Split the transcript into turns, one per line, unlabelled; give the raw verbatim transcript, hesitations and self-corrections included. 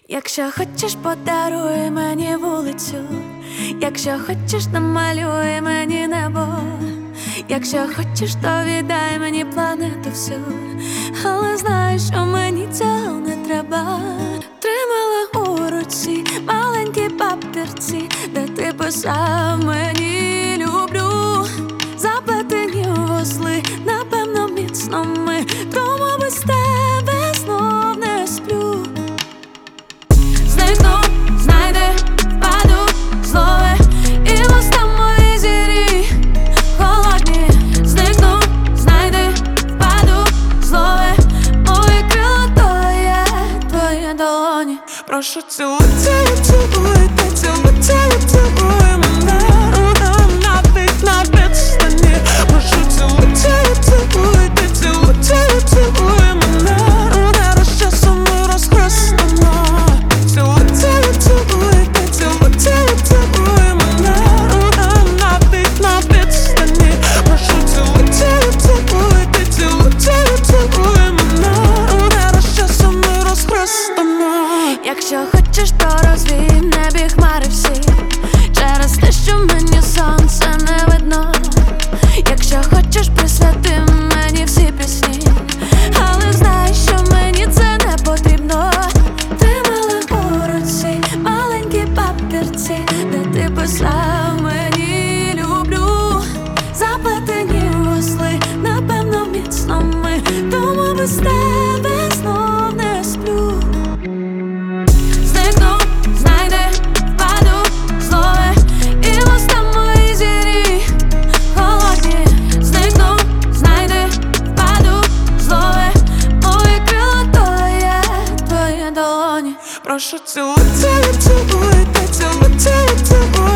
Якщо хочеш, подаруй мені вулицю, якщо хочеш, намалюй мені небо, якщо хочеш, то віддай мені планету всю, але знай, що мені цього не треба. Тримала у руці маленькі папірці, де ти писав мені люблю. Заплетені вузли, напевно, міцно ми, тому без тебе знов не сплю. Зникну, знайди, впаду, злове, і вуста мої зірі холодні. Зникну, знайди, впаду, злове, мої крила, то є твої долоні.
Прошу, цілуй, цілуй, цілуй, та цілуй, цілуй, цілуй мене навіть на відстані. Прошу, цілуй, цілуй, цілуй, та цілуй, цілуй, цілуй мене навіть часом ми розхрестимо. Цілуй, цілуй, цілуй, та цілуй, цілуй, цілуй мене навіть на відстані. Прошу, цілуй, цілуй, цілуй, та цілуй, цілуй, цілуй мене навіть часом ми розхрестимо.
Якщо хочеш, то розвій в небі хмари всі, через те, що мені сонце не видно. Якщо хочеш, присвяти мені всі пісні, але знай, що мені це не потрібно. Тримала у руці маленькі папірці, де ти писав мені люблю. Заплетені вузли, напевно, міцно ми, тому без тебе знов не сплю. Зникну, знайди, впаду, злове, і вуста мої зірі холодні. Зникну, знайди, впаду, злове, мої крила, то є твої долоні.
Прошу, цілуй, цілуй, цілуй, та цілуй, цілуй, цілуй